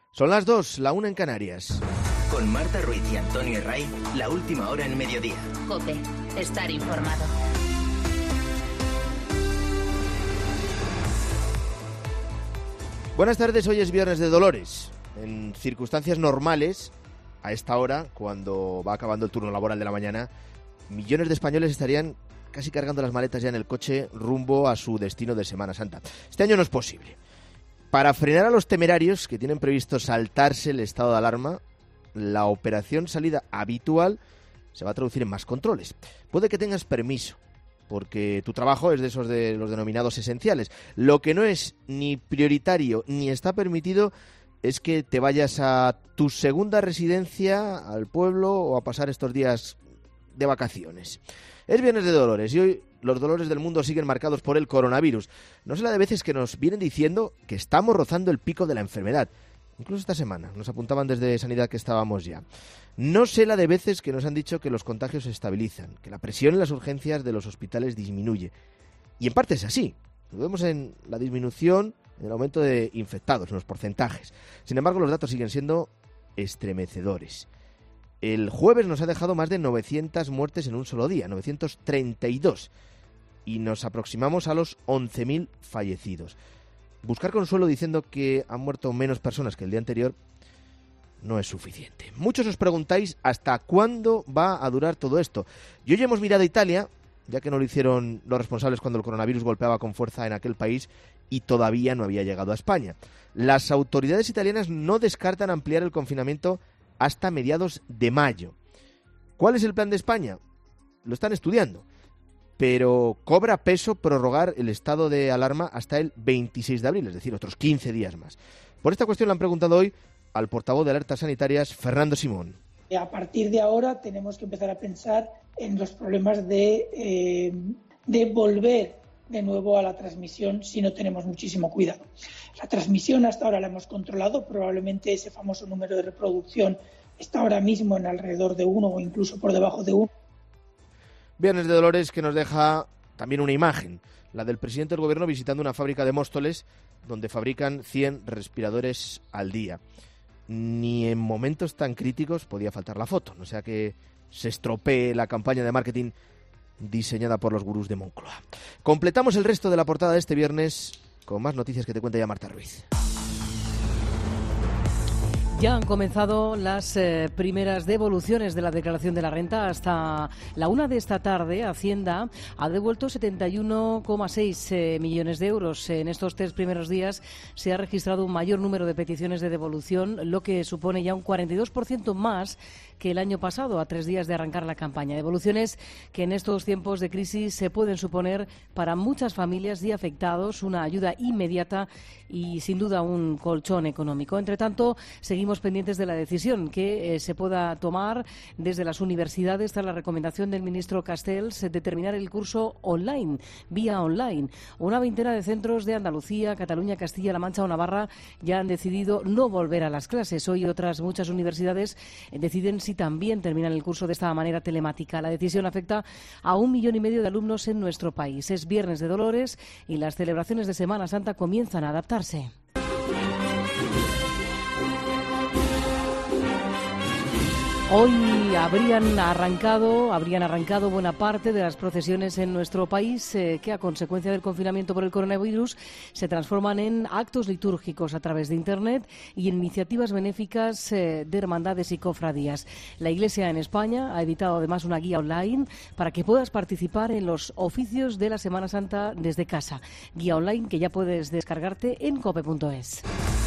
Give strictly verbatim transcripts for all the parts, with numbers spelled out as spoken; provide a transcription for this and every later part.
Son las dos, la una en Canarias. Con Marta Ruiz y Antonio Herray, la última hora en mediodía. COPE, estar informado. Buenas tardes, hoy es Viernes de Dolores. En circunstancias normales, a esta hora, cuando va acabando el turno laboral de la mañana, millones de españoles estarían casi cargando las maletas ya en el coche rumbo a su destino de Semana Santa. Este año no es posible. Para frenar a los temerarios que tienen previsto saltarse el estado de alarma, la operación salida habitual se va a traducir en más controles. Puede que tengas permiso, porque tu trabajo es de esos de los denominados esenciales. Lo que no es ni prioritario ni está permitido es que te vayas a tu segunda residencia, al pueblo, o a pasar estos días de vacaciones. Es Viernes de Dolores y hoy los dolores del mundo siguen marcados por el coronavirus. No sé la de veces que nos vienen diciendo que estamos rozando el pico de la enfermedad. Incluso esta semana nos apuntaban desde Sanidad que estábamos ya. No sé la de veces que nos han dicho que los contagios se estabilizan, que la presión en las urgencias de los hospitales disminuye. Y en parte es así. Lo vemos en la disminución, en el aumento de infectados, en los porcentajes. Sin embargo, los datos siguen siendo estremecedores. El jueves nos ha dejado más de novecientas muertes en un solo día, novecientos treinta y dos, y nos aproximamos a los once mil fallecidos. Buscar consuelo diciendo que han muerto menos personas que el día anterior no es suficiente. Muchos os preguntáis hasta cuándo va a durar todo esto. Y hoy hemos mirado a Italia, ya que no lo hicieron los responsables cuando el coronavirus golpeaba con fuerza en aquel país y todavía no había llegado a España. Las autoridades italianas no descartan ampliar el confinamiento hasta mediados de mayo. ¿Cuál es el plan de España? Lo están estudiando, pero cobra peso prorrogar el estado de alarma hasta el veintiséis de abril, es decir, otros quince días más. Por esta cuestión le han preguntado hoy al portavoz de Alertas Sanitarias, Fernando Simón. A partir de ahora tenemos que empezar a pensar en los problemas de, eh, de volver de nuevo a la transmisión si no tenemos muchísimo cuidado. La transmisión hasta ahora la hemos controlado, probablemente ese famoso número de reproducción está ahora mismo en alrededor de uno o incluso por debajo de uno. Viernes de Dolores que nos deja también una imagen, la del presidente del gobierno visitando una fábrica de Móstoles donde fabrican cien respiradores al día. Ni en momentos tan críticos podía faltar la foto, no sea que se estropee la campaña de marketing diseñada por los gurús de Moncloa. Completamos el resto de la portada de este viernes con más noticias que te cuenta ya Marta Ruiz. Ya han comenzado las eh, primeras devoluciones de la declaración de la renta. Hasta la una de esta tarde, Hacienda ha devuelto setenta y uno coma seis eh, millones de euros. En estos tres primeros días se ha registrado un mayor número de peticiones de devolución, lo que supone ya un cuarenta y dos por ciento más que el año pasado, a tres días de arrancar la campaña. Devoluciones que en estos tiempos de crisis se pueden suponer para muchas familias y afectados una ayuda inmediata y, sin duda, un colchón económico. Entre tanto, seguimos pendientes de la decisión que eh, se pueda tomar desde las universidades tras la recomendación del ministro Castells de determinar el curso online, vía online. Una veintena de centros de Andalucía, Cataluña, Castilla-La Mancha o Navarra ya han decidido no volver a las clases. Hoy otras muchas universidades deciden si también terminan el curso de esta manera telemática. La decisión afecta a un millón y medio de alumnos en nuestro país. Es Viernes de Dolores y las celebraciones de Semana Santa comienzan a adaptarse. Hoy habrían arrancado, habrían arrancado buena parte de las procesiones en nuestro país eh, que a consecuencia del confinamiento por el coronavirus se transforman en actos litúrgicos a través de Internet y en iniciativas benéficas eh, de hermandades y cofradías. La Iglesia en España ha editado además una guía online para que puedas participar en los oficios de la Semana Santa desde casa. Guía online que ya puedes descargarte en cope punto es.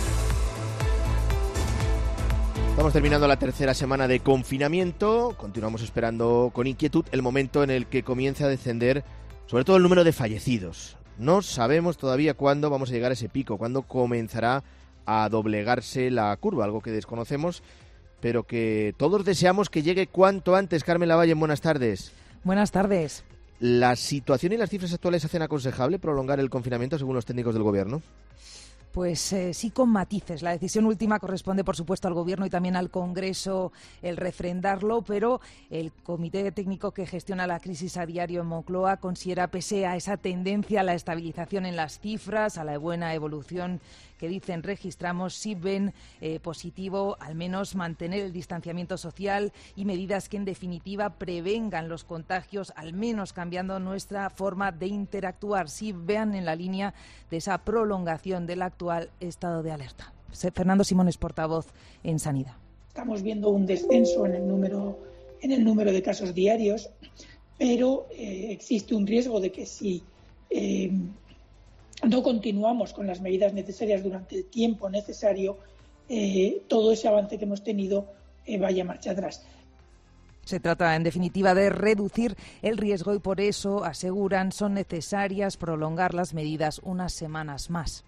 Estamos terminando la tercera semana de confinamiento. Continuamos esperando con inquietud el momento en el que comience a descender, sobre todo el número de fallecidos. No sabemos todavía cuándo vamos a llegar a ese pico, cuándo comenzará a doblegarse la curva, algo que desconocemos, pero que todos deseamos que llegue cuanto antes. Carmen Lavalle, buenas tardes. Buenas tardes. ¿La situación y las cifras actuales hacen aconsejable prolongar el confinamiento según los técnicos del Gobierno? Pues eh, sí, con matices. La decisión última corresponde, por supuesto, al Gobierno y también al Congreso el refrendarlo, pero el Comité Técnico que gestiona la crisis a diario en Moncloa considera, pese a esa tendencia a la estabilización en las cifras, a la buena evolución que dicen registramos sí ven eh, positivo al menos mantener el distanciamiento social y medidas que en definitiva prevengan los contagios, al menos cambiando nuestra forma de interactuar. Sí vean en la línea de esa prolongación del actual estado de alerta. Fernando Simón, portavoz en Sanidad. Estamos viendo un descenso en el número, en el número de casos diarios, pero eh, existe un riesgo de que si eh, no continuamos con las medidas necesarias durante el tiempo necesario, eh, todo ese avance que hemos tenido eh, vaya marcha atrás. Se trata, en definitiva, de reducir el riesgo y por eso, aseguran, son necesarias prolongar las medidas unas semanas más.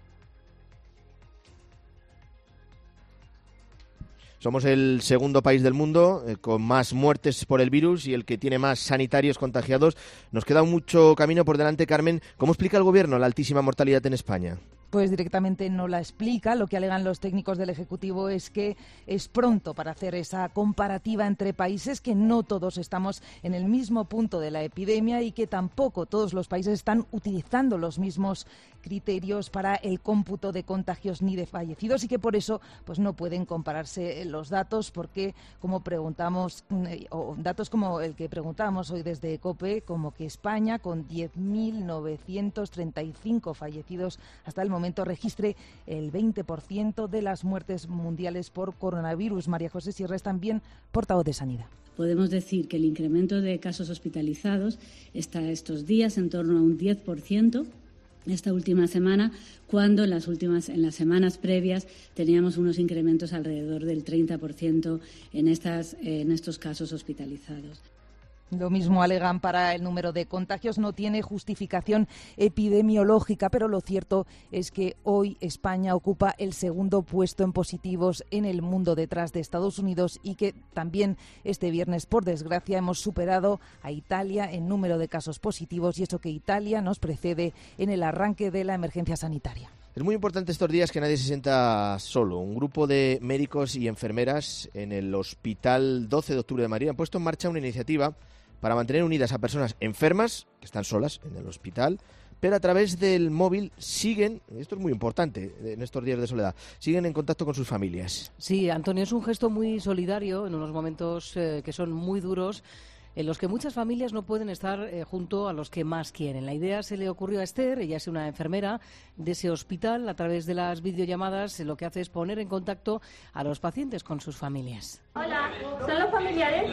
Somos el segundo país del mundo eh, con más muertes por el virus y el que tiene más sanitarios contagiados. Nos queda mucho camino por delante, Carmen. ¿Cómo explica el Gobierno la altísima mortalidad en España? Pues directamente no la explica. Lo que alegan los técnicos del Ejecutivo es que es pronto para hacer esa comparativa entre países, que no todos estamos en el mismo punto de la epidemia y que tampoco todos los países están utilizando los mismos criterios para el cómputo de contagios ni de fallecidos y que por eso pues no pueden compararse los datos porque, como preguntamos, o datos como el que preguntábamos hoy desde COPE, como que España, con diez mil novecientos treinta y cinco fallecidos hasta el momento, registre el veinte por ciento de las muertes mundiales por coronavirus. María José Sierra es también portavoz de Sanidad. Podemos decir que el incremento de casos hospitalizados está estos días en torno a un diez por ciento. Esta última semana, cuando en las últimas en las semanas previas teníamos unos incrementos alrededor del treinta por ciento en estas en estos casos hospitalizados. Lo mismo alegan para el número de contagios. No tiene justificación epidemiológica, pero lo cierto es que hoy España ocupa el segundo puesto en positivos en el mundo, detrás de Estados Unidos, y que también este viernes, por desgracia, hemos superado a Italia en número de casos positivos, y eso que Italia nos precede en el arranque de la emergencia sanitaria. Es muy importante estos días que nadie se sienta solo. Un grupo de médicos y enfermeras en el Hospital doce de octubre de Madrid han puesto en marcha una iniciativa para mantener unidas a personas enfermas, que están solas en el hospital, pero a través del móvil siguen, esto es muy importante en estos días de soledad, siguen en contacto con sus familias. Sí, Antonio, es un gesto muy solidario en unos momentos eh, que son muy duros, en los que muchas familias no pueden estar eh, junto a los que más quieren. La idea se le ocurrió a Esther, ella es una enfermera de ese hospital. A través de las videollamadas lo que hace es poner en contacto a los pacientes con sus familias. Hola, ¿son los familiares?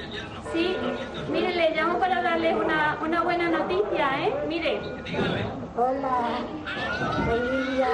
Sí, mire, le llamo para darles una, una buena noticia, ¿eh? Mire. Hola, familia,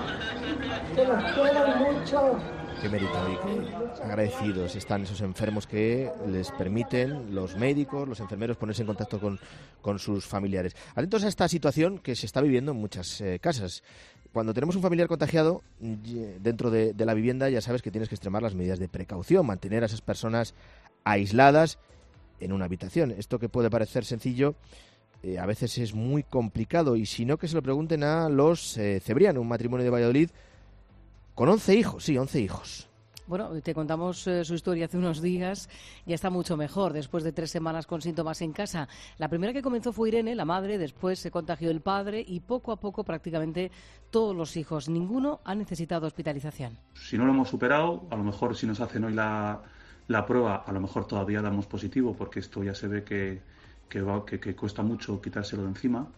que los quiero mucho. Qué mérito y qué agradecidos están esos enfermos que les permiten los médicos, los enfermeros, ponerse en contacto con, con sus familiares. Atentos a esta situación que se está viviendo en muchas eh, casas. Cuando tenemos un familiar contagiado dentro de, de la vivienda, ya sabes que tienes que extremar las medidas de precaución, mantener a esas personas aisladas en una habitación. Esto que puede parecer sencillo, eh, a veces es muy complicado, y si no, que se lo pregunten a los eh, Cebrián, un matrimonio de Valladolid con once hijos, sí, once hijos. Bueno, te contamos eh, su historia hace unos días. Ya está mucho mejor después de tres semanas con síntomas en casa. La primera que comenzó fue Irene, la madre, después se contagió el padre y poco a poco prácticamente todos los hijos. Ninguno ha necesitado hospitalización. Si no lo hemos superado, a lo mejor si nos hacen hoy la, la prueba, a lo mejor todavía damos positivo, porque esto ya se ve que, que, va, que, que cuesta mucho quitárselo de encima.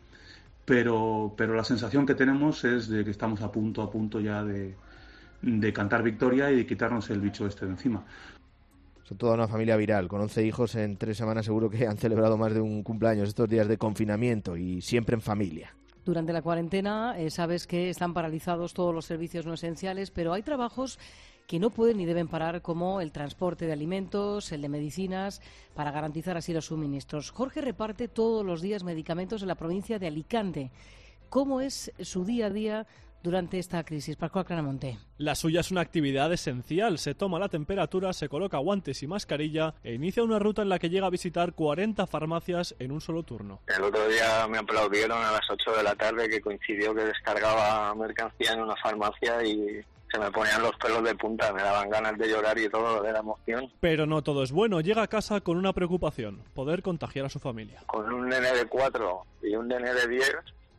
Pero, pero la sensación que tenemos es de que estamos a punto, a punto ya de... de cantar victoria y de quitarnos el bicho este de encima. Son toda una familia viral, con once hijos en tres semanas seguro que han celebrado más de un cumpleaños estos días de confinamiento y siempre en familia. Durante la cuarentena eh, sabes que están paralizados todos los servicios no esenciales, pero hay trabajos que no pueden ni deben parar, como el transporte de alimentos, el de medicinas, para garantizar así los suministros. Jorge reparte todos los días medicamentos en la provincia de Alicante. ¿Cómo es su día a día durante esta crisis? Pascual Claramonte. La suya es una actividad esencial. Se toma la temperatura, se coloca guantes y mascarilla e inicia una ruta en la que llega a visitar cuarenta farmacias en un solo turno. El otro día me aplaudieron a las ocho de la tarde, que coincidió que descargaba mercancía en una farmacia y se me ponían los pelos de punta, me daban ganas de llorar y todo de la emoción. Pero no todo es bueno. Llega a casa con una preocupación: poder contagiar a su familia. Con un nene de cuatro y un nene de diez,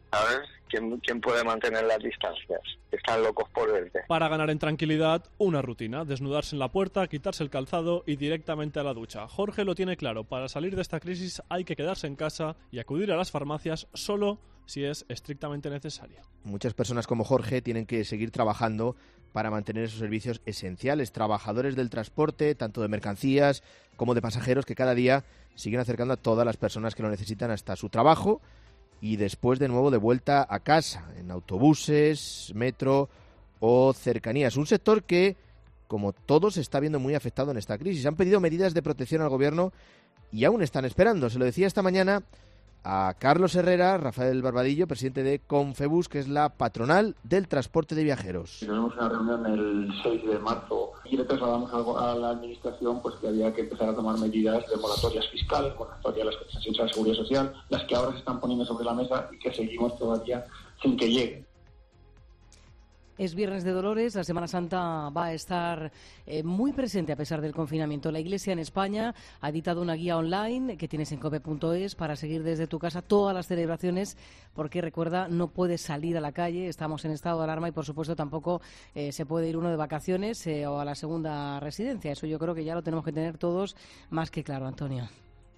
¿sabes? ¿Quién, quién puede mantener las distancias? Están locos por verte. Para ganar en tranquilidad, una rutina, desnudarse en la puerta, quitarse el calzado y directamente a la ducha. Jorge lo tiene claro, para salir de esta crisis hay que quedarse en casa y acudir a las farmacias solo si es estrictamente necesario. Muchas personas como Jorge tienen que seguir trabajando para mantener esos servicios esenciales. Trabajadores del transporte, tanto de mercancías como de pasajeros, que cada día siguen acercando a todas las personas que lo necesitan hasta su trabajo y después de nuevo de vuelta a casa, en autobuses, metro o cercanías. Un sector que, como todos, se está viendo muy afectado en esta crisis. Han pedido medidas de protección al gobierno y aún están esperando. Se lo decía esta mañana a Carlos Herrera, Rafael Barbadillo, presidente de Confebus, que es la patronal del transporte de viajeros. Tenemos una reunión el seis de marzo y le trasladamos a la administración pues que había que empezar a tomar medidas de moratorias fiscales, moratorias de las cotizaciones a la seguridad social, las que ahora se están poniendo sobre la mesa y que seguimos todavía sin que lleguen. Es Viernes de Dolores, la Semana Santa va a estar eh, muy presente a pesar del confinamiento. La Iglesia en España ha editado una guía online que tienes en cope punto es para seguir desde tu casa todas las celebraciones, porque recuerda, no puedes salir a la calle, estamos en estado de alarma y por supuesto tampoco eh, se puede ir uno de vacaciones eh, o a la segunda residencia. Eso yo creo que ya lo tenemos que tener todos más que claro, Antonio.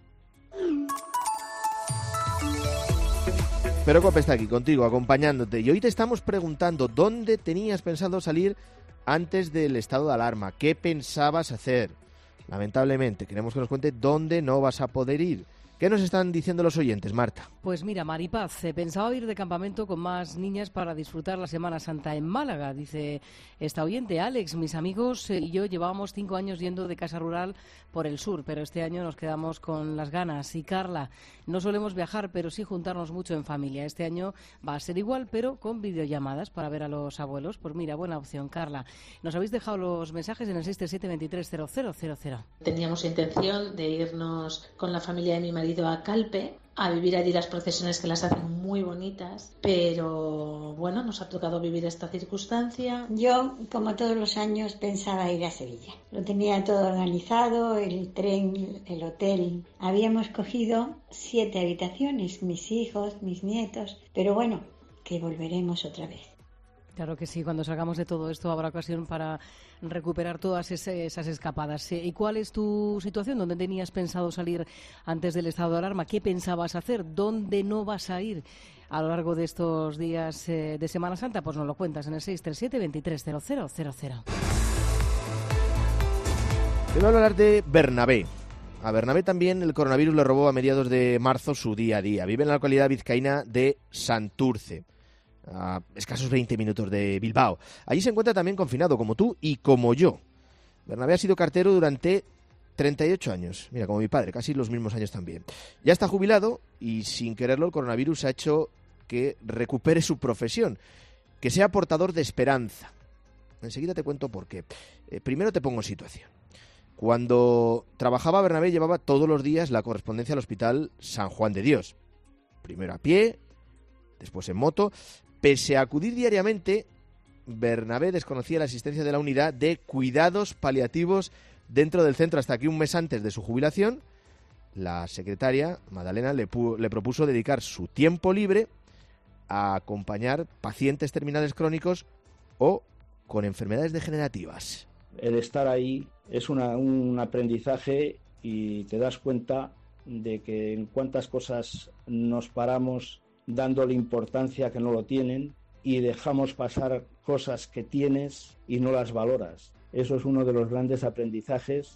Pero Cope está aquí contigo, acompañándote. Y hoy te estamos preguntando dónde tenías pensado salir antes del estado de alarma. ¿Qué pensabas hacer? Lamentablemente, queremos que nos cuente dónde no vas a poder ir. ¿Qué nos están diciendo los oyentes, Marta? Pues mira, Maripaz, eh, pensaba ir de campamento con más niñas para disfrutar la Semana Santa en Málaga, dice esta oyente. Alex, mis amigos eh, y yo llevábamos cinco años yendo de casa rural por el sur, pero este año nos quedamos con las ganas. Y Carla, no solemos viajar, pero sí juntarnos mucho en familia. Este año va a ser igual, pero con videollamadas para ver a los abuelos. Pues mira, buena opción, Carla. Nos habéis dejado los mensajes en el seis tres siete, veintitrés cero cero cero cero. Teníamos intención de irnos con la familia de mi marido a Calpe, a vivir allí las procesiones que las hacen muy bonitas, pero bueno, nos ha tocado vivir esta circunstancia. Yo, como todos los años, pensaba ir a Sevilla. Lo tenía todo organizado, el tren, el hotel. Habíamos cogido siete habitaciones, mis hijos, mis nietos, pero bueno, que volveremos otra vez. Claro que sí, cuando salgamos de todo esto habrá ocasión para recuperar todas esas escapadas. ¿Y cuál es tu situación? ¿Dónde tenías pensado salir antes del estado de alarma? ¿Qué pensabas hacer? ¿Dónde no vas a ir a lo largo de estos días eh, de Semana Santa? Pues nos lo cuentas en el seis tres siete, veintitrés cero cero cero cero. Te voy a hablar de Bernabé. A Bernabé también el coronavirus le robó a mediados de marzo su día a día. Vive en la localidad vizcaína de Santurce, a escasos veinte minutos de Bilbao. Allí se encuentra también confinado, como tú y como yo. Bernabé ha sido cartero durante treinta y ocho años. Mira, como mi padre, casi los mismos años también. Ya está jubilado y sin quererlo el coronavirus ha hecho que recupere su profesión, que sea portador de esperanza. Enseguida te cuento por qué. Eh, primero te pongo en situación. Cuando trabajaba Bernabé llevaba todos los días la correspondencia al Hospital San Juan de Dios. Primero a pie, después en moto. Pese a acudir diariamente, Bernabé desconocía la existencia de la unidad de cuidados paliativos dentro del centro, hasta que un mes antes de su jubilación, la secretaria, Madalena, le, pu- le propuso dedicar su tiempo libre a acompañar pacientes terminales crónicos o con enfermedades degenerativas. El estar ahí es una, un aprendizaje y te das cuenta de que en cuántas cosas nos paramos dándole importancia que no lo tienen y dejamos pasar cosas que tienes y no las valoras. Eso es uno de los grandes aprendizajes.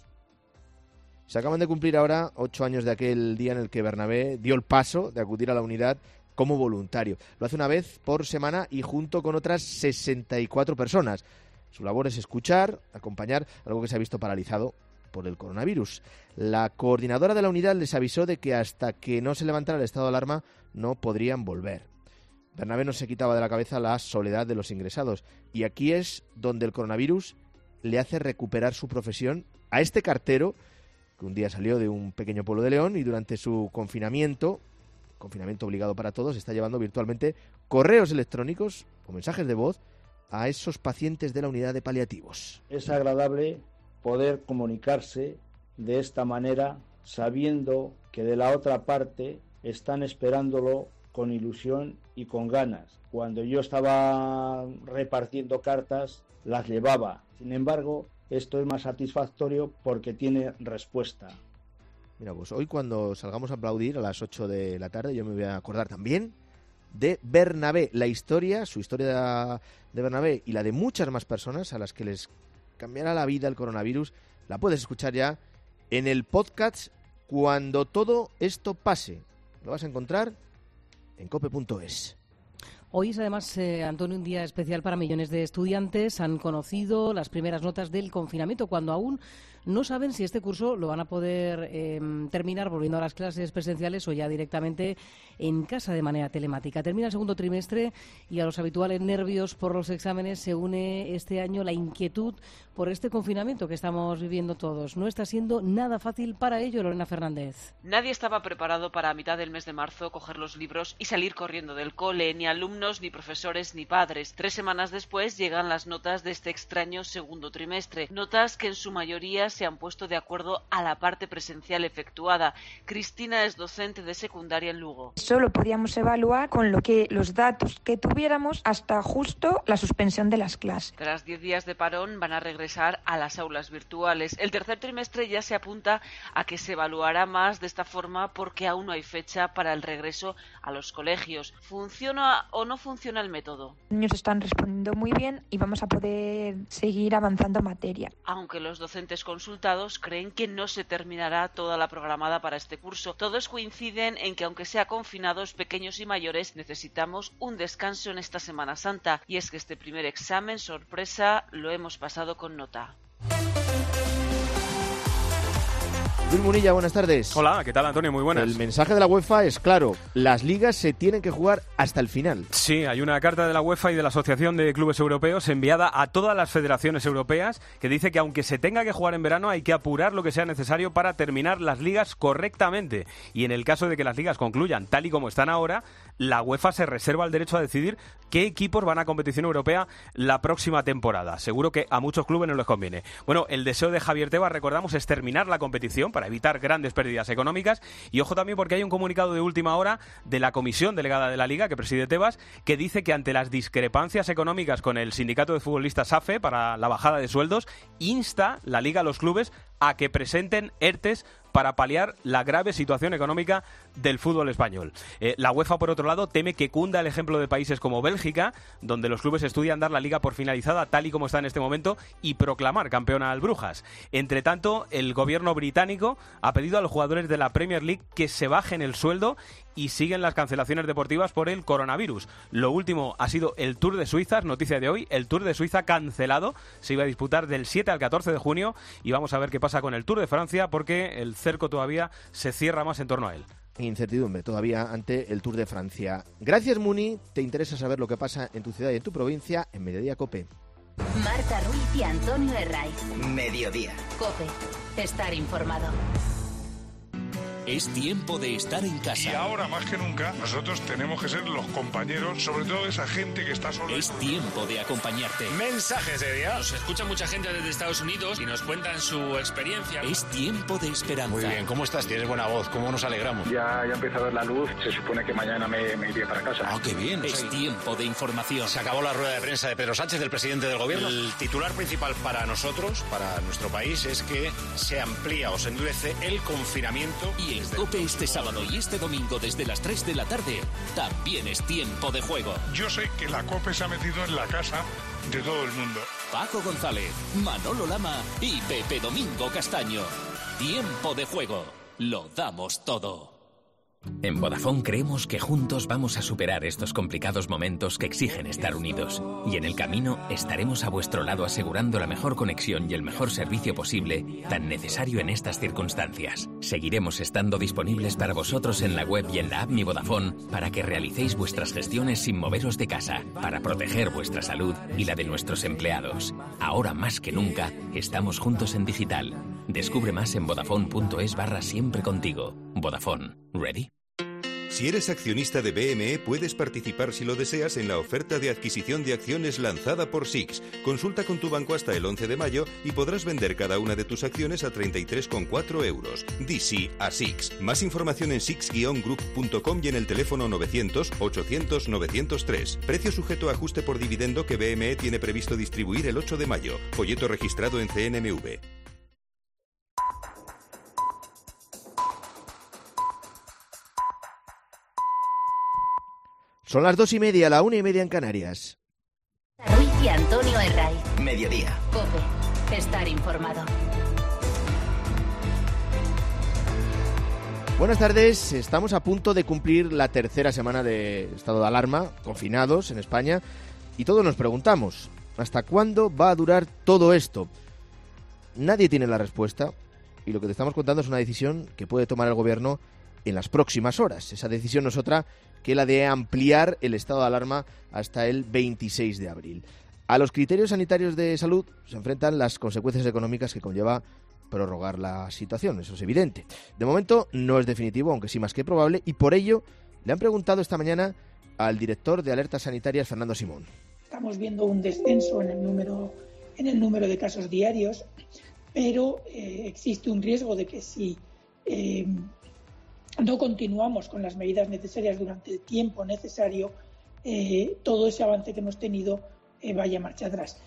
Se acaban de cumplir ahora ocho años de aquel día en el que Bernabé dio el paso de acudir a la unidad como voluntario. Lo hace una vez por semana y junto con otras sesenta y cuatro personas. Su labor es escuchar, acompañar, algo que se ha visto paralizado por el coronavirus. La coordinadora de la unidad les avisó de que hasta que no se levantara el estado de alarma no podrían volver. Bernabé no se quitaba de la cabeza la soledad de los ingresados y aquí es donde el coronavirus le hace recuperar su profesión a este cartero que un día salió de un pequeño pueblo de León y durante su confinamiento, confinamiento obligado para todos, está llevando virtualmente correos electrónicos o mensajes de voz a esos pacientes de la unidad de paliativos. Es agradable poder comunicarse de esta manera, sabiendo que de la otra parte están esperándolo con ilusión y con ganas. Cuando yo estaba repartiendo cartas, las llevaba. Sin embargo, esto es más satisfactorio porque tiene respuesta. Mira, pues hoy cuando salgamos a aplaudir a las ocho de la tarde, yo me voy a acordar también de Bernabé, la historia, su historia de Bernabé y la de muchas más personas a las que les cambiará la vida el coronavirus. La puedes escuchar ya en el podcast Cuando todo esto pase. Lo vas a encontrar en cope punto es. Hoy es además, eh, Antonio, un día especial para millones de estudiantes. Han conocido las primeras notas del confinamiento cuando aún no saben si este curso lo van a poder eh, terminar volviendo a las clases presenciales o ya directamente en casa de manera telemática. Termina el segundo trimestre y a los habituales nervios por los exámenes se une este año la inquietud por este confinamiento que estamos viviendo todos. No está siendo nada fácil para ello, Lorena Fernández. Nadie estaba preparado para a mitad del mes de marzo coger los libros y salir corriendo del cole, ni alumnos, ni profesores, ni padres. Tres semanas después llegan las notas de este extraño segundo trimestre. Notas que en su mayoría se han puesto de acuerdo a la parte presencial efectuada. Cristina es docente de secundaria en Lugo. Solo podíamos evaluar con lo que los datos que tuviéramos hasta justo la suspensión de las clases. Tras diez días de parón van a regresar a las aulas virtuales. El tercer trimestre ya se apunta a que se evaluará más de esta forma porque aún no hay fecha para el regreso a los colegios. ¿Funciona o no funciona el método? Los niños están respondiendo muy bien y vamos a poder seguir avanzando en materia. Aunque los docentes consultados creen que no se terminará toda la programada para este curso. Todos coinciden en que aunque sea confinados, pequeños y mayores, necesitamos un descanso en esta Semana Santa. Y es que este primer examen sorpresa lo hemos pasado con nota. Luis Munilla, buenas tardes. Hola, ¿qué tal, Antonio? Muy buenas. El mensaje de la UEFA es claro, las ligas se tienen que jugar hasta el final. Sí, hay una carta de la UEFA y de la Asociación de Clubes Europeos enviada a todas las federaciones europeas que dice que aunque se tenga que jugar en verano hay que apurar lo que sea necesario para terminar las ligas correctamente. Y en el caso de que las ligas concluyan tal y como están ahora, la UEFA se reserva el derecho a decidir qué equipos van a competición europea la próxima temporada. Seguro que a muchos clubes no les conviene. Bueno, el deseo de Javier Tebas, recordamos, es terminar la competición para evitar grandes pérdidas económicas. Y ojo también porque hay un comunicado de última hora de la comisión delegada de la Liga que preside Tebas que dice que ante las discrepancias económicas con el sindicato de futbolistas SAFE para la bajada de sueldos, insta la Liga a los clubes a que presenten ERTES para paliar la grave situación económica del fútbol español. Eh, la UEFA, por otro lado, teme que cunda el ejemplo de países como Bélgica, donde los clubes estudian dar la liga por finalizada tal y como está en este momento y proclamar campeona al Brujas. Entre tanto, el gobierno británico ha pedido a los jugadores de la Premier League que se bajen el sueldo y siguen las cancelaciones deportivas por el coronavirus. Lo último ha sido el Tour de Suiza, es noticia de hoy, el Tour de Suiza cancelado, se iba a disputar del siete al catorce de junio y vamos a ver qué pasa con el Tour de Francia porque el cerco todavía se cierra más en torno a él. Incertidumbre todavía ante el Tour de Francia. Gracias, Muni. Te interesa saber lo que pasa en tu ciudad y en tu provincia en Mediodía Cope. Marta Ruiz y Antonio Herraiz. Mediodía. Cope. Estar informado. Es tiempo de estar en casa. Y ahora más que nunca nosotros tenemos que ser los compañeros, sobre todo esa gente que está sola. Es tiempo de acompañarte. Mensajes de día. Nos escucha mucha gente desde Estados Unidos y nos cuentan su experiencia. Es tiempo de esperanza. Muy bien, ¿cómo estás? Tienes buena voz, ¿cómo nos alegramos? Ya, ya empieza a ver la luz, se supone que mañana me, me iré para casa. Ah, qué bien. Es sí. tiempo de información. Se acabó la rueda de prensa de Pedro Sánchez, del presidente del gobierno. El titular principal para nosotros, para nuestro país, es que se amplía o se endurece el confinamiento. Y en Cope este sábado y este domingo desde las tres de la tarde también es tiempo de juego. Yo sé que la COPE se ha metido en la casa de todo el mundo. Paco González, Manolo Lama y Pepe Domingo Castaño. Tiempo de juego. Lo damos todo. En Vodafone creemos que juntos vamos a superar estos complicados momentos que exigen estar unidos. Y en el camino estaremos a vuestro lado asegurando la mejor conexión y el mejor servicio posible, tan necesario en estas circunstancias. Seguiremos estando disponibles para vosotros en la web y en la app Mi Vodafone para que realicéis vuestras gestiones sin moveros de casa, para proteger vuestra salud y la de nuestros empleados. Ahora más que nunca, estamos juntos en digital. Descubre más en vodafone punto es barra siempre contigo. Vodafone. ¿Ready? Si eres accionista de B M E, puedes participar si lo deseas en la oferta de adquisición de acciones lanzada por S I X. Consulta con tu banco hasta el once de mayo y podrás vender cada una de tus acciones a treinta y tres coma cuatro euros. Di sí a S I X. Más información en six group punto com y en el teléfono novecientos ochocientos novecientos tres. Precio sujeto a ajuste por dividendo que B M E tiene previsto distribuir el ocho de mayo. Folleto registrado en C N M V. Son las dos y media, la una y media en Canarias. Ruiz y Antonio Herraiz. Mediodía. COPE. Estar informado. Buenas tardes, estamos a punto de cumplir la tercera semana de estado de alarma, confinados en España, y todos nos preguntamos, ¿hasta cuándo va a durar todo esto? Nadie tiene la respuesta, y lo que te estamos contando es una decisión que puede tomar el gobierno en las próximas horas. Esa decisión no es otra que la de ampliar el estado de alarma hasta el veintiséis de abril. A los criterios sanitarios de salud se enfrentan las consecuencias económicas que conlleva prorrogar la situación, eso es evidente. De momento no es definitivo, aunque sí más que probable, y por ello le han preguntado esta mañana al director de Alertas Sanitarias, Fernando Simón. Estamos viendo un descenso en el número, en el número de casos diarios, pero eh, existe un riesgo de que si eh, no continuamos con las medidas necesarias durante el tiempo necesario, eh, todo ese avance que hemos tenido eh, vaya marcha atrás.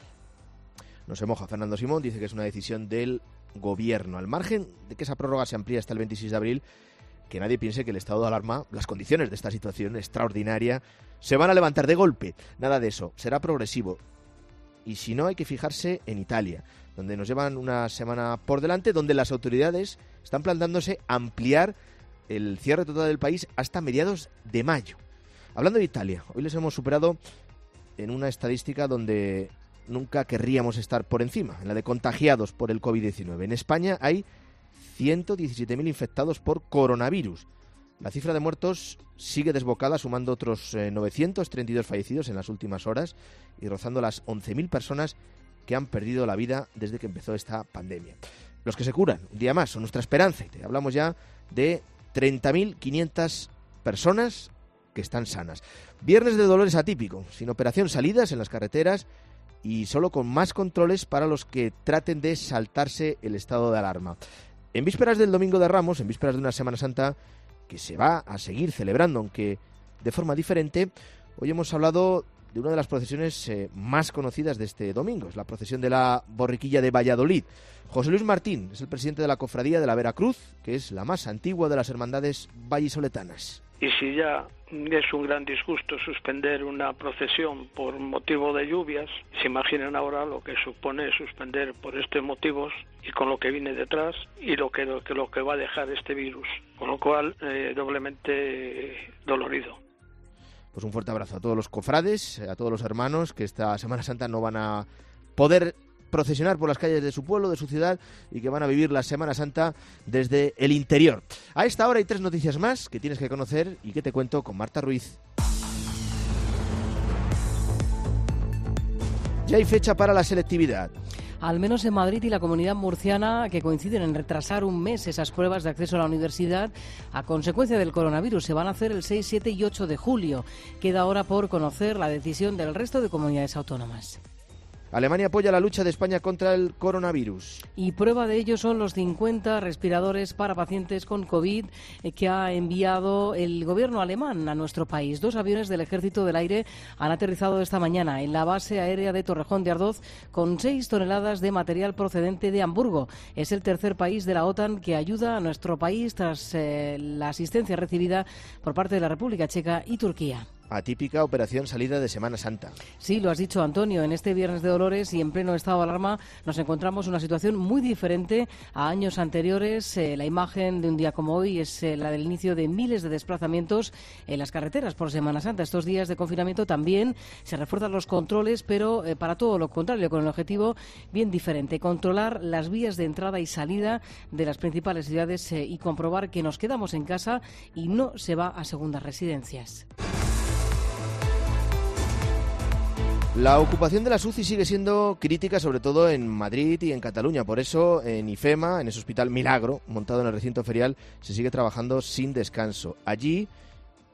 No se moja Fernando Simón, dice que es una decisión del gobierno. Al margen de que esa prórroga se amplíe hasta el veintiséis de abril, que nadie piense que el estado de alarma, las condiciones de esta situación extraordinaria, se van a levantar de golpe. Nada de eso, será progresivo. Y si no, hay que fijarse en Italia, donde nos llevan una semana por delante, donde las autoridades están planteándose ampliar el cierre total del país hasta mediados de mayo. Hablando de Italia, hoy les hemos superado en una estadística donde nunca querríamos estar por encima, en la de contagiados por el covid diecinueve. En España hay ciento diecisiete mil infectados por coronavirus. La cifra de muertos sigue desbocada, sumando otros eh, novecientos treinta y dos fallecidos en las últimas horas y rozando las once mil personas que han perdido la vida desde que empezó esta pandemia. Los que se curan, un día más, son nuestra esperanza. Y te hablamos ya de treinta mil quinientas personas que están sanas. Viernes de dolores atípico, sin operación salidas en las carreteras y solo con más controles para los que traten de saltarse el estado de alarma. En vísperas del Domingo de Ramos, en vísperas de una Semana Santa que se va a seguir celebrando, aunque de forma diferente, hoy hemos hablado de una de las procesiones eh, más conocidas de este domingo, es la procesión de la Borriquilla de Valladolid. José Luis Martín es el presidente de la Cofradía de la Veracruz, que es la más antigua de las hermandades vallisoletanas. Y si ya es un gran disgusto suspender una procesión por motivo de lluvias, se imaginan ahora lo que supone suspender por estos motivos y con lo que viene detrás y lo que, lo que, lo que va a dejar este virus. Con lo cual, eh, doblemente dolorido. Pues un fuerte abrazo a todos los cofrades, a todos los hermanos que esta Semana Santa no van a poder procesionar por las calles de su pueblo, de su ciudad, y que van a vivir la Semana Santa desde el interior. A esta hora hay tres noticias más que tienes que conocer y que te cuento con Marta Ruiz. Ya hay fecha para la selectividad. Al menos en Madrid y la Comunidad Murciana, que coinciden en retrasar un mes esas pruebas de acceso a la universidad a consecuencia del coronavirus. Se van a hacer el seis, siete y ocho de julio. Queda ahora por conocer la decisión del resto de comunidades autónomas. Alemania apoya la lucha de España contra el coronavirus. Y prueba de ello son los cincuenta respiradores para pacientes con COVID que ha enviado el gobierno alemán a nuestro país. Dos aviones del Ejército del Aire han aterrizado esta mañana en la base aérea de Torrejón de Ardoz con seis toneladas de material procedente de Hamburgo. Es el tercer país de la OTAN que ayuda a nuestro país tras eh, la asistencia recibida por parte de la República Checa y Turquía. Atípica operación salida de Semana Santa. Sí, lo has dicho, Antonio. En este Viernes de Dolores y en pleno estado de alarma nos encontramos una situación muy diferente a años anteriores. Eh, la imagen de un día como hoy es eh, la del inicio de miles de desplazamientos en las carreteras por Semana Santa. Estos días de confinamiento también se refuerzan los controles, pero eh, para todo lo contrario, con el objetivo bien diferente. Controlar las vías de entrada y salida de las principales ciudades eh, y comprobar que nos quedamos en casa y no se va a segundas residencias. La ocupación de las U C I sigue siendo crítica, sobre todo en Madrid y en Cataluña. Por eso, en IFEMA, en ese hospital Milagro, montado en el recinto ferial, se sigue trabajando sin descanso. Allí,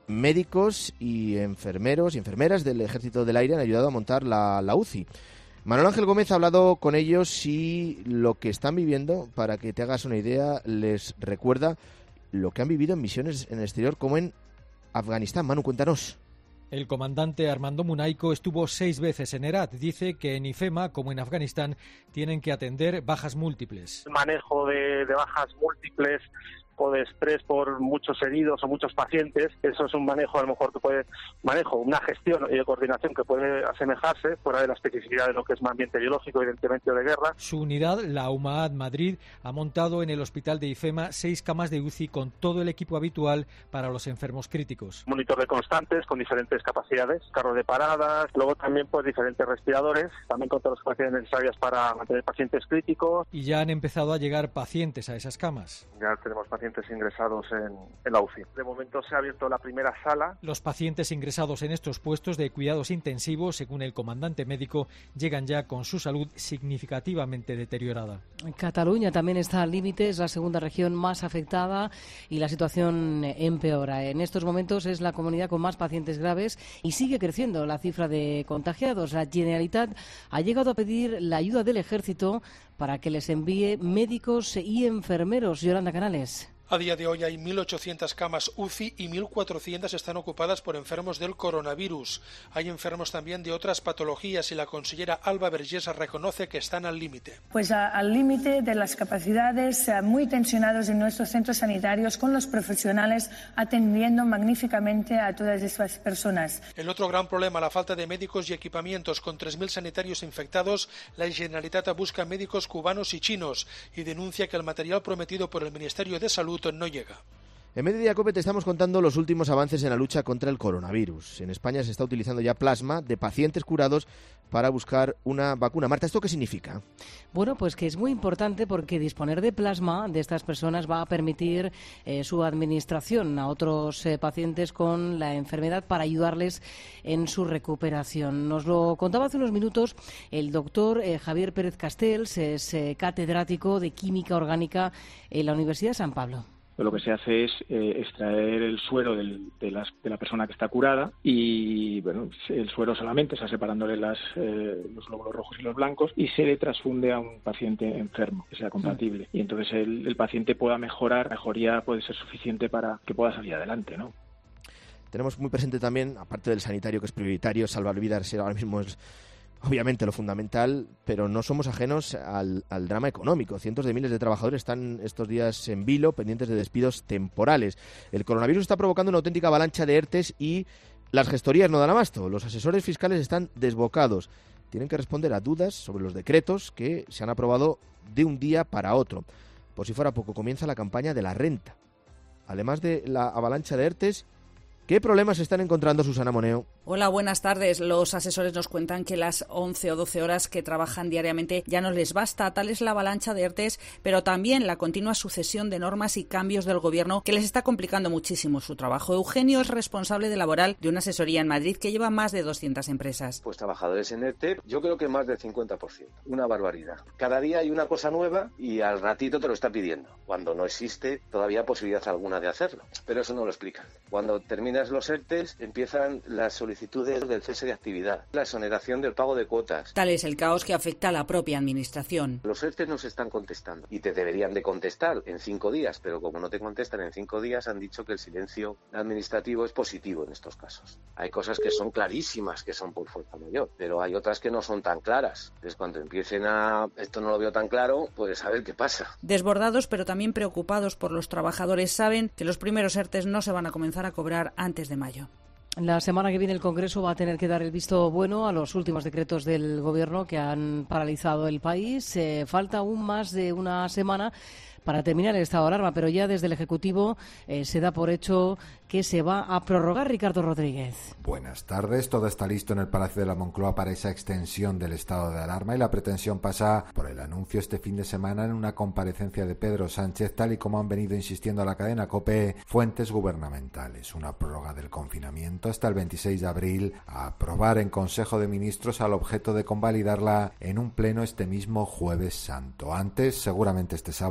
médicos y enfermeros y enfermeras del Ejército del Aire han ayudado a montar la, la U C I. Manuel Ángel Gómez ha hablado con ellos y lo que están viviendo, para que te hagas una idea, les recuerda lo que han vivido en misiones en el exterior como en Afganistán. Manu, cuéntanos. El comandante Armando Munaico estuvo seis veces en Herat. Dice que en IFEMA, como en Afganistán, tienen que atender bajas múltiples. El manejo de, de bajas múltiples o de estrés por muchos heridos o muchos pacientes, eso es un manejo a lo mejor que puede, manejo, una gestión y de coordinación que puede asemejarse fuera de la especificidad de lo que es un ambiente biológico, evidentemente, o de guerra. Su unidad, la UMAAD Madrid, ha montado en el hospital de IFEMA seis camas de U C I con todo el equipo habitual para los enfermos críticos. Monitor de constantes con diferentes capacidades, carro de paradas, luego también pues diferentes respiradores, también con todas las capacidades necesarias para mantener pacientes críticos. Y ya han empezado a llegar pacientes a esas camas. Ya tenemos pacientes ingresados en, en la U C I. De momento se ha abierto la primera sala. Los pacientes ingresados en estos puestos de cuidados intensivos, según el comandante médico, llegan ya con su salud significativamente deteriorada. Cataluña también está al límite, es la segunda región más afectada y la situación empeora. En estos momentos es la comunidad con más pacientes graves y sigue creciendo la cifra de contagiados. La Generalitat ha llegado a pedir la ayuda del Ejército para que les envíe médicos y enfermeros. Yolanda Canales. A día de hoy hay mil ochocientas camas U C I y mil cuatrocientas están ocupadas por enfermos del coronavirus. Hay enfermos también de otras patologías y la consellera Alba Vergés reconoce que están al límite. Pues a, al límite de las capacidades, eh, muy tensionados en nuestros centros sanitarios, con los profesionales atendiendo magníficamente a todas estas personas. El otro gran problema, la falta de médicos y equipamientos. Con tres mil sanitarios infectados, la Generalitat busca médicos cubanos y chinos y denuncia que el material prometido por el Ministerio de Salud no llega. En Mediodía Cope te estamos contando los últimos avances en la lucha contra el coronavirus. En España se está utilizando ya plasma de pacientes curados para buscar una vacuna. Marta, ¿esto qué significa? Bueno, pues que es muy importante porque disponer de plasma de estas personas va a permitir eh, su administración a otros eh, pacientes con la enfermedad para ayudarles en su recuperación. Nos lo contaba hace unos minutos el doctor eh, Javier Pérez Castells, es eh, catedrático de Química Orgánica en la Universidad de San Pablo. Lo que se hace es eh, extraer el suero del, de, las, de la persona que está curada y, bueno, el suero solamente, o sea, separándole las, eh, los glóbulos rojos y los blancos, y se le transfunde a un paciente enfermo, que sea compatible. Y entonces el, el paciente pueda mejorar, mejoría puede ser suficiente para que pueda salir adelante, ¿no? Tenemos muy presente también, aparte del sanitario que es prioritario, salvar vidas ahora mismo es obviamente lo fundamental, pero no somos ajenos al, al drama económico. Cientos de miles de trabajadores están estos días en vilo, pendientes de despidos temporales. El coronavirus está provocando una auténtica avalancha de ERTES y las gestorías no dan abasto. Los asesores fiscales están desbocados. Tienen que responder a dudas sobre los decretos que se han aprobado de un día para otro. Por si fuera poco, comienza la campaña de la renta. Además de la avalancha de ERTES, ¿qué problemas están encontrando, Susana Moneo? Hola, buenas tardes. Los asesores nos cuentan que las once o doce horas que trabajan diariamente ya no les basta. Tal es la avalancha de ERTES, pero también la continua sucesión de normas y cambios del Gobierno que les está complicando muchísimo su trabajo. Eugenio es responsable de laboral de una asesoría en Madrid que lleva más de doscientas empresas. Pues trabajadores en ERTE, yo creo que más del cincuenta por ciento. Una barbaridad. Cada día hay una cosa nueva y al ratito te lo está pidiendo, cuando no existe todavía posibilidad alguna de hacerlo. Pero eso no lo explican. Cuando terminas los ERTES, empiezan las solicitudes del cese de actividad, la exoneración del pago de cuotas. Tal es el caos que afecta a la propia administración. Los ERTES no se están contestando y te deberían de contestar en cinco días, pero como no te contestan en cinco días, han dicho que el silencio administrativo es positivo en estos casos. Hay cosas que son clarísimas, que son por fuerza mayor, pero hay otras que no son tan claras. Entonces, cuando empiecen a esto no lo veo tan claro, pues a ver qué pasa. Desbordados, pero también preocupados por los trabajadores, saben que los primeros ERTES no se van a comenzar a cobrar antes de mayo. La semana que viene el Congreso va a tener que dar el visto bueno a los últimos decretos del Gobierno que han paralizado el país. Eh, falta aún más de una semana para terminar el estado de alarma, pero ya desde el Ejecutivo eh, se da por hecho que se va a prorrogar. Ricardo Rodríguez. Buenas tardes. Todo está listo en el Palacio de la Moncloa para esa extensión del estado de alarma y la pretensión pasa por el anuncio este fin de semana en una comparecencia de Pedro Sánchez, tal y como han venido insistiendo a la cadena COPE fuentes gubernamentales. Una prórroga del confinamiento hasta el veintiséis de abril, a aprobar en Consejo de Ministros al objeto de convalidarla en un pleno este mismo Jueves Santo. Antes, seguramente este sábado,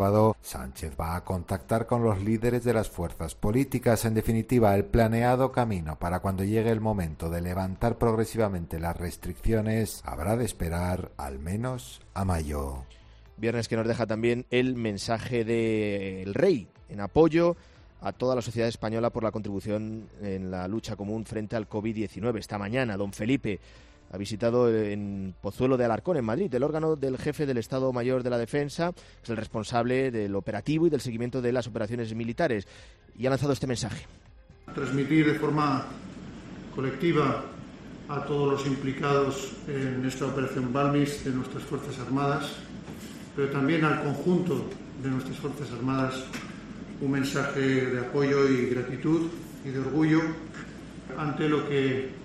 Sánchez va a contactar con los líderes de las fuerzas políticas. En definitiva, el planeado camino para cuando llegue el momento de levantar progresivamente las restricciones habrá de esperar al menos a mayo. Viernes que nos deja también el mensaje del Rey en apoyo a toda la sociedad española por la contribución en la lucha común frente al covid diecinueve. Esta mañana, don Felipe ha visitado en Pozuelo de Alarcón, en Madrid, el órgano del jefe del Estado Mayor de la Defensa, que es el responsable del operativo y del seguimiento de las operaciones militares, y ha lanzado este mensaje. Transmitir de forma colectiva a todos los implicados en esta operación Balmis de nuestras Fuerzas Armadas, pero también al conjunto de nuestras Fuerzas Armadas, un mensaje de apoyo y gratitud y de orgullo ante lo que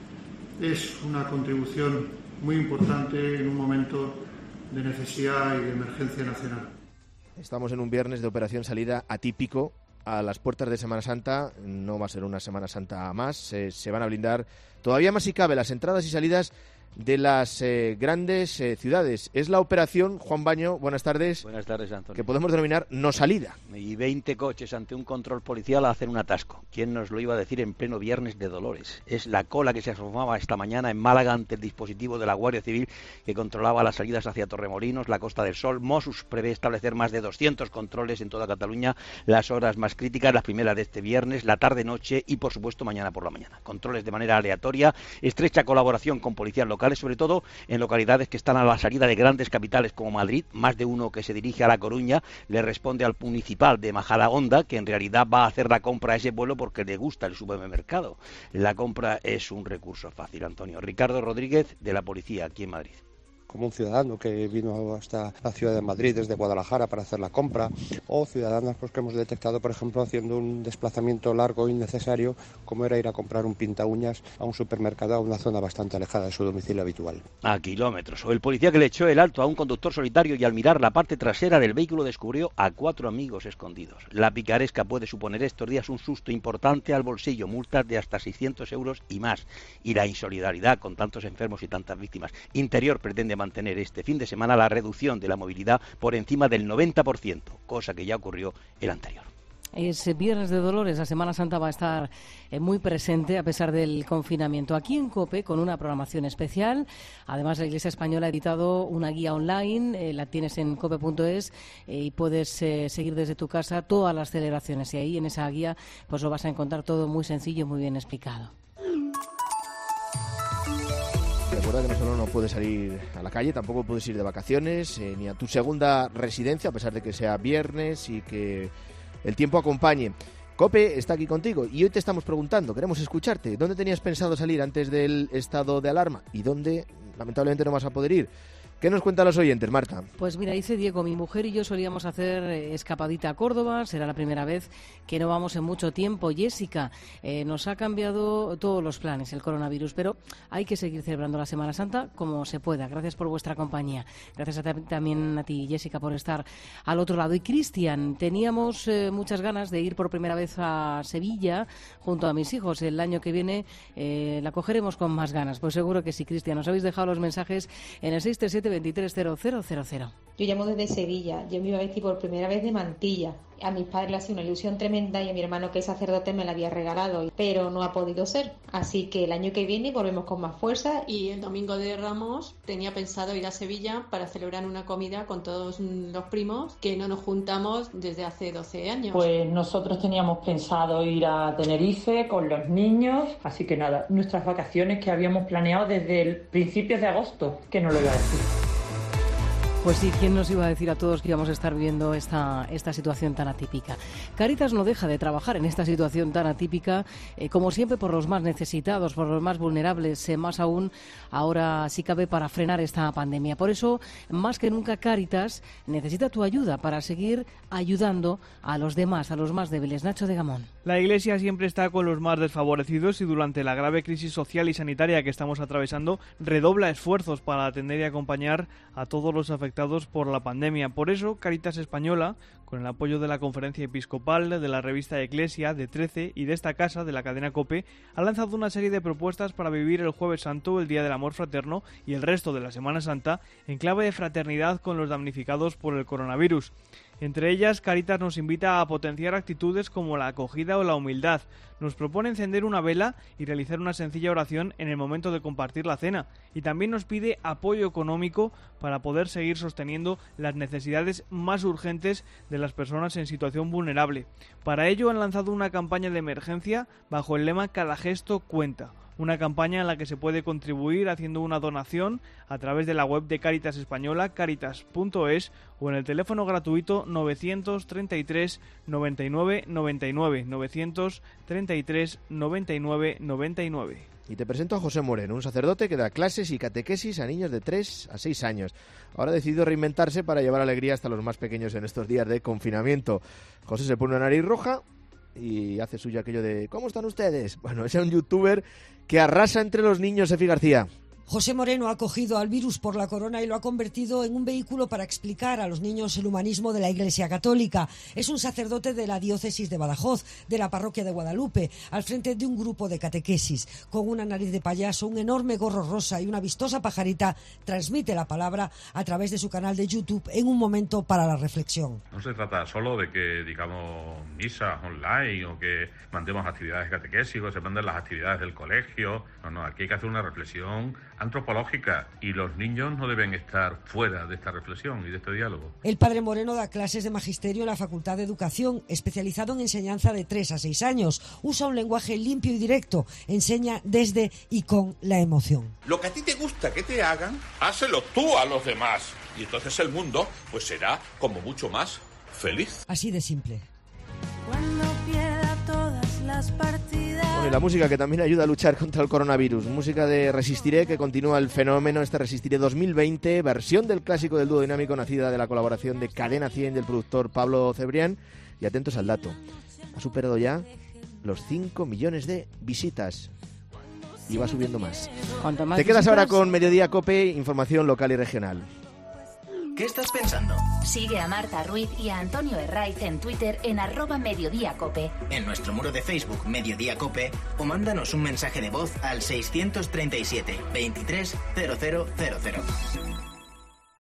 es una contribución muy importante en un momento de necesidad y de emergencia nacional. Estamos en un viernes de operación salida atípico a las puertas de Semana Santa. No va a ser una Semana Santa más. Eh, se van a blindar todavía más si cabe las entradas y salidas de las eh, grandes eh, ciudades. Es la operación, Juan Baño, buenas tardes. Buenas tardes, Antonio. Que podemos denominar no salida. Y veinte coches ante un control policial a hacer un atasco. ¿Quién nos lo iba a decir en pleno Viernes de Dolores? Es la cola que se asomaba esta mañana en Málaga ante el dispositivo de la Guardia Civil que controlaba las salidas hacia Torremolinos, la Costa del Sol. Mossos prevé establecer más de doscientos controles en toda Cataluña, las horas más críticas, las primeras de este viernes, la tarde-noche y, por supuesto, mañana por la mañana. Controles de manera aleatoria, estrecha colaboración con policías locales, sobre todo en localidades que están a la salida de grandes capitales como Madrid. Más de uno que se dirige a La Coruña le responde al municipal de Majadahonda que en realidad va a hacer la compra a ese vuelo porque le gusta el supermercado. La compra es un recurso fácil, Antonio. Ricardo Rodríguez, de la Policía, aquí en Madrid. Como un ciudadano que vino hasta la ciudad de Madrid desde Guadalajara para hacer la compra, o ciudadanos pues, que hemos detectado, por ejemplo, haciendo un desplazamiento largo e innecesario, como era ir a comprar un pintaúñas a un supermercado a una zona bastante alejada de su domicilio habitual. A kilómetros. O el policía que le echó el alto a un conductor solitario y al mirar la parte trasera del vehículo descubrió a cuatro amigos escondidos. La picaresca puede suponer estos días un susto importante al bolsillo, multas de hasta seiscientos euros y más. Y la insolidaridad con tantos enfermos y tantas víctimas. Interior pretende mantener este fin de semana la reducción de la movilidad por encima del noventa por ciento, cosa que ya ocurrió el anterior. Es Viernes de Dolores, la Semana Santa va a estar eh, muy presente a pesar del confinamiento. Aquí en COPE, con una programación especial. Además, la Iglesia Española ha editado una guía online, eh, la tienes en cope punto es eh, y puedes eh, seguir desde tu casa todas las celebraciones. Y ahí en esa guía pues lo vas a encontrar todo muy sencillo y muy bien explicado. Recuerda que no solo no puedes salir a la calle, tampoco puedes ir de vacaciones, eh, ni a tu segunda residencia, a pesar de que sea viernes y que el tiempo acompañe. COPE está aquí contigo y hoy te estamos preguntando, queremos escucharte. ¿Dónde tenías pensado salir antes del estado de alarma? ¿Y dónde, lamentablemente, no vas a poder ir? ¿Qué nos cuentan los oyentes, Marta? Pues mira, dice Diego, mi mujer y yo solíamos hacer eh, escapadita a Córdoba, será la primera vez que no vamos en mucho tiempo. Jessica, eh, nos ha cambiado todos los planes el coronavirus, pero hay que seguir celebrando la Semana Santa como se pueda. Gracias por vuestra compañía. Gracias a también a ti, Jessica, por estar al otro lado. Y Cristian, teníamos eh, muchas ganas de ir por primera vez a Sevilla junto a mis hijos. El año que viene eh, la cogeremos con más ganas. Pues seguro que sí, Cristian. Nos habéis dejado los mensajes en el seis tres siete veintitrés cero cero cero cero. Yo llamo desde Sevilla. Yo me iba a vestir por primera vez de mantilla. A mis padres le ha sido una ilusión tremenda y a mi hermano, que es sacerdote, me la había regalado, pero no ha podido ser. Así que el año que viene volvemos con más fuerza. Y el domingo de Ramos tenía pensado ir a Sevilla para celebrar una comida con todos los primos que no nos juntamos desde hace doce años. Pues nosotros teníamos pensado ir a Tenerife con los niños, así que nada, nuestras vacaciones que habíamos planeado desde el principios de agosto, que no lo iba a decir. Pues sí, ¿quién nos iba a decir a todos que íbamos a estar viendo esta, esta situación tan atípica? Cáritas no deja de trabajar en esta situación tan atípica, eh, como siempre, por los más necesitados, por los más vulnerables, eh, más aún ahora si cabe para frenar esta pandemia. Por eso, más que nunca, Cáritas necesita tu ayuda para seguir ayudando a los demás, a los más débiles. Nacho de Gamón. La Iglesia siempre está con los más desfavorecidos y durante la grave crisis social y sanitaria que estamos atravesando, redobla esfuerzos para atender y acompañar a todos los afectados por la pandemia. Por eso, Cáritas Española, con el apoyo de la Conferencia Episcopal, de la revista Eclesia, de trece y de esta casa, de la cadena COPE, ha lanzado una serie de propuestas para vivir el Jueves Santo, el Día del Amor Fraterno y el resto de la Semana Santa en clave de fraternidad con los damnificados por el coronavirus. Entre ellas, Cáritas nos invita a potenciar actitudes como la acogida o la humildad. Nos propone encender una vela y realizar una sencilla oración en el momento de compartir la cena. Y también nos pide apoyo económico para poder seguir sosteniendo las necesidades más urgentes de las personas en situación vulnerable. Para ello han lanzado una campaña de emergencia bajo el lema Cada gesto cuenta. Una campaña en la que se puede contribuir haciendo una donación a través de la web de Cáritas Española, cáritas punto es, o en el teléfono gratuito novecientos treinta y tres noventa y nueve noventa y nueve, novecientos treinta y tres noventa y nueve noventa y nueve. Y te presento a José Moreno, un sacerdote que da clases y catequesis a niños de tres a seis años. Ahora ha decidido reinventarse para llevar alegría hasta los más pequeños en estos días de confinamiento. José se pone una nariz roja y hace suyo aquello de ¿cómo están ustedes? Bueno, es un youtuber que arrasa entre los niños, Efi García. José Moreno ha acogido al virus por la corona y lo ha convertido en un vehículo para explicar a los niños el humanismo de la Iglesia Católica. Es un sacerdote de la diócesis de Badajoz, de la parroquia de Guadalupe, al frente de un grupo de catequesis. Con una nariz de payaso, un enorme gorro rosa y una vistosa pajarita, transmite la palabra a través de su canal de YouTube en un momento para la reflexión. No se trata solo de que digamos misas online o que mandemos actividades de catequesis o se manden las actividades del colegio. No, no, aquí hay que hacer una reflexión antropológica y los niños no deben estar fuera de esta reflexión y de este diálogo. El padre Moreno da clases de magisterio en la Facultad de Educación, especializado en enseñanza de tres a seis años. Usa un lenguaje limpio y directo, enseña desde y con la emoción. Lo que a ti te gusta que te hagan, hácelo tú a los demás. Y entonces el mundo pues será como mucho más feliz. Así de simple. Cuando pierda todas las partidas. Bueno, y la música que también ayuda a luchar contra el coronavirus. Música de Resistiré, que continúa el fenómeno, este Resistiré dos mil veinte, versión del clásico del dúo dinámico nacida de la colaboración de Cadena cien del productor Pablo Cebrián. Y atentos al dato, ha superado ya los cinco millones de visitas. Y va subiendo más. más Te quedas visitas? ahora con Mediodía COPE, información local y regional. ¿Qué estás pensando? Sigue a Marta Ruiz y a Antonio Herraiz en Twitter en arroba Mediodía Cope. En nuestro muro de Facebook Mediodía Cope o mándanos un mensaje de voz al seiscientos treinta y siete veintitrés cero cero cero cero.